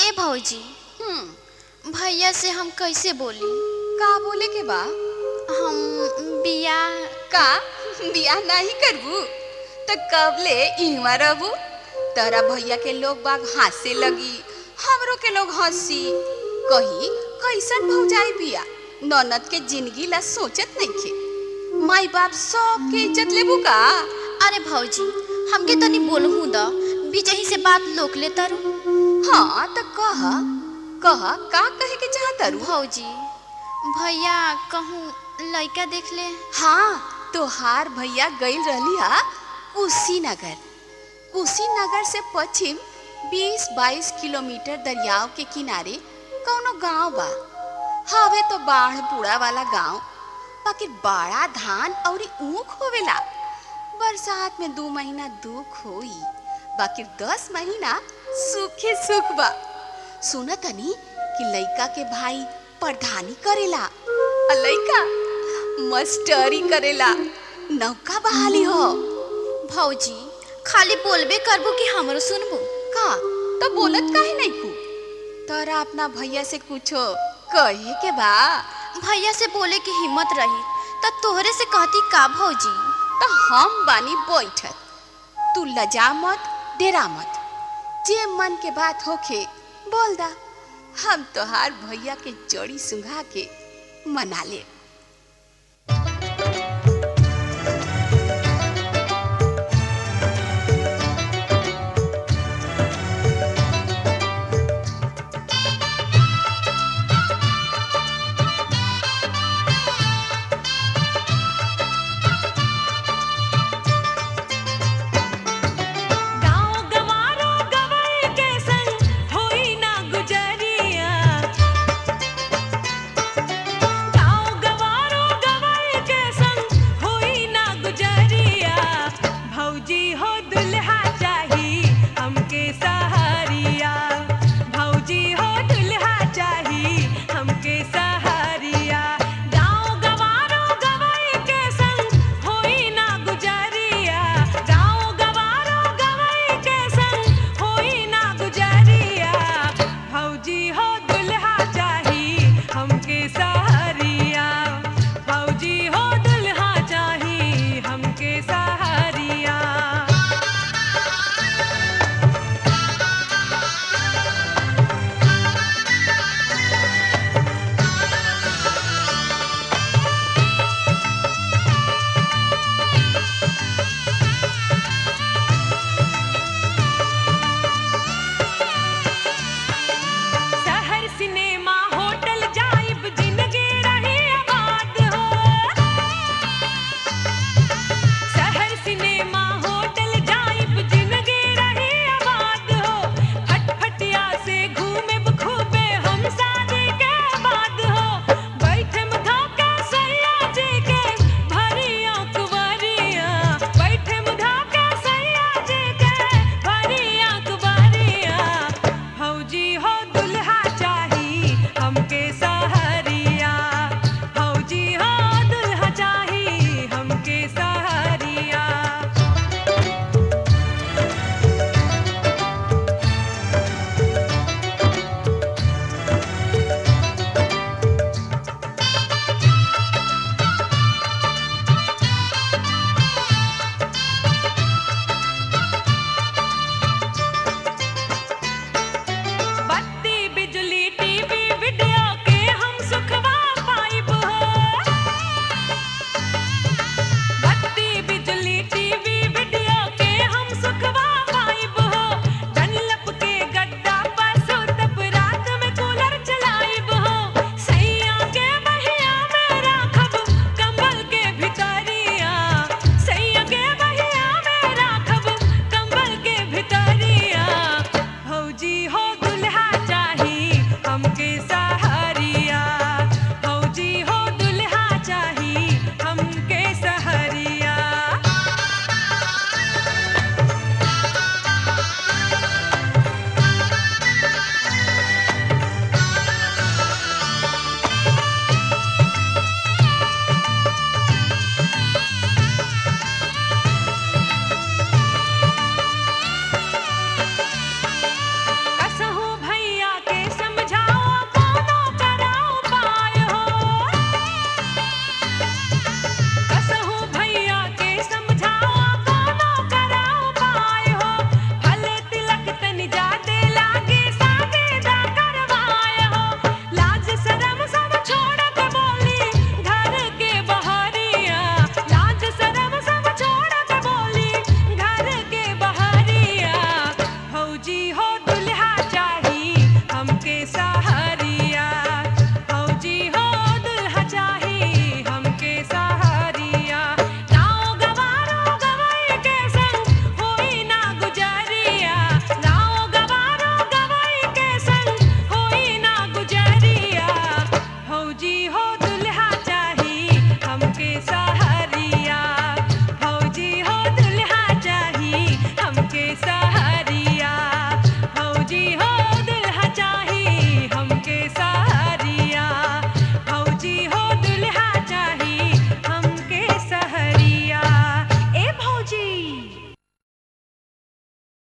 ए भौजी, भैया से हम कैसे बोली? का बोले के बा? हम बियाह का बियाह नहीं करबू तो कब ले इहवा रहबू? तोरा भैया के लोग बाग हंसे लगी, हमरो के लोग हंसी, कही कैसन भौजाई बिया, ननद के जिंदगी ला सोचत नइखे, माई बाप सब के इज्जत लेबू का? अरे भौजी, हमके तनी बोलहू द, बीचही से बात लोक ले तारू। हाँ तो कह कह का कहे के चाहतारू? भौजी, भैया कहूँ लड़का देख ले। हाँ, तोहार भैया गइल रहली हा कुशीनगर। कुशीनगर से पश्चिम 20-22 किलोमीटर दरियाव के किनारे कौनो गांव बा। हवे तो बाढ़ बुड़ा वाला गांव, बाकी बड़ा धान और ऊख होवेला। बरसात में 2 महीना दुख होई, बाकी 10 महीना सुखे सुख बा। सुना तनी कि लइका के भाई प्रधानी करेला, लइका मास्टरी करेला, नौका बहाली हो। भौजी, खाली बोलबे करबू कि हमरो सुनबू? का तो बोलत काहे नहीं कू? तोरा अपना भैया से कुछो कहे के बा? भैया से बोले की हिम्मत रही तो तोहरे से कहती का भौजी? तो हम बानी बैठत, तू लजा मत, डेरा मत, जे मन के बात होखे बोल दा, हम तोहार भैया के जड़ी सुंघा के मना ले। जी हो